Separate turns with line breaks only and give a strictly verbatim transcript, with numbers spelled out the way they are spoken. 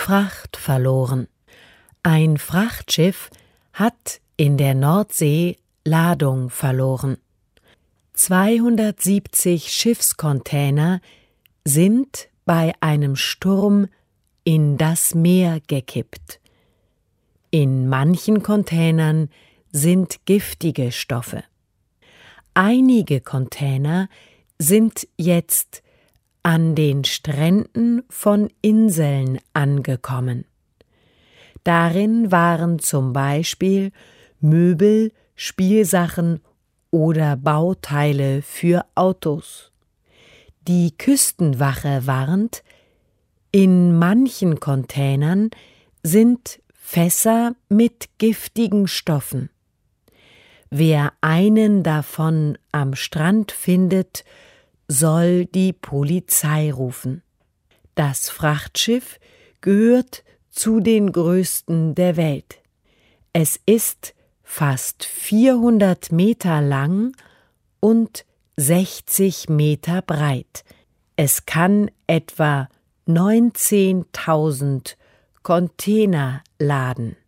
Fracht verloren. Ein Frachtschiff hat in der Nordsee Ladung verloren. zweihundertsiebzig Schiffscontainer sind bei einem Sturm in das Meer gekippt. In manchen Containern sind giftige Stoffe. Einige Container sind jetzt an den Stränden von Inseln angekommen. Darin waren zum Beispiel Möbel, Spielsachen oder Bauteile für Autos. Die Küstenwache warnt, in manchen Containern sind Fässer mit giftigen Stoffen. Wer einen davon am Strand findet, soll die Polizei rufen. Das Frachtschiff gehört zu den größten der Welt. Es ist fast vierhundert Meter lang und sechzig Meter breit. Es kann etwa neunzehntausend Container laden.